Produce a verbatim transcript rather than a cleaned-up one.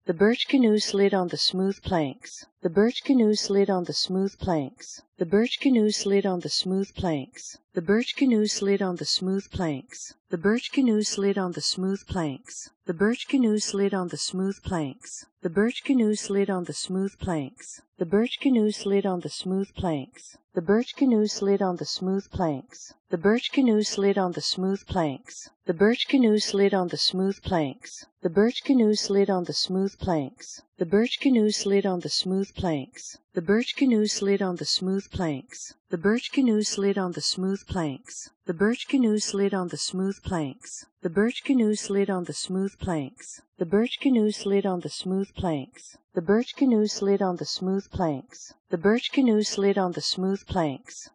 The birch canoe slid on the smooth planks. The birch canoe slid on the smooth planks. The birch canoe slid on the smooth planks. The birch canoe slid on the smooth planks. The birch canoe slid on the smooth planks. The birch canoe slid on the smooth planks. The birch canoe slid on the smooth planks. The birch canoe slid on the smooth planks. The birch canoe slid on the smooth planks. The birch canoe slid on the smooth planks. The birch canoe slid on the smooth planks. The birch canoe slid on the smooth planks. The birch canoe slid on the smooth planks. The birch canoe slid on the smooth planks. The birch canoe slid on the smooth planks. The birch canoe slid on the smooth planks. The birch canoe slid on the smooth planks. The birch canoe slid on the smooth planks. The birch canoe slid on the smooth planks. The birch canoe slid on the smooth planks.